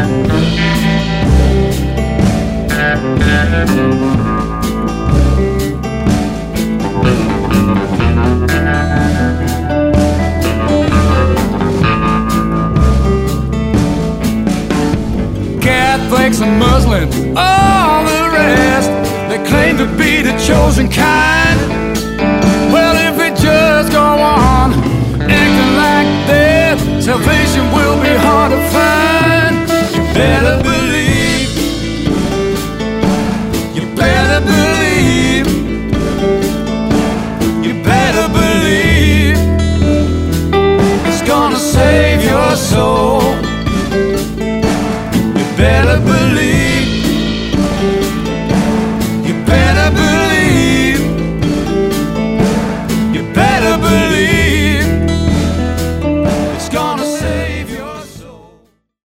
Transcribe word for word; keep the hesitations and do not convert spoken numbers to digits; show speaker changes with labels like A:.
A: Catholics and Muslims, all the rest, they claim to be the chosen kind. Well, if we just go on acting like that, salvation will be hard to find.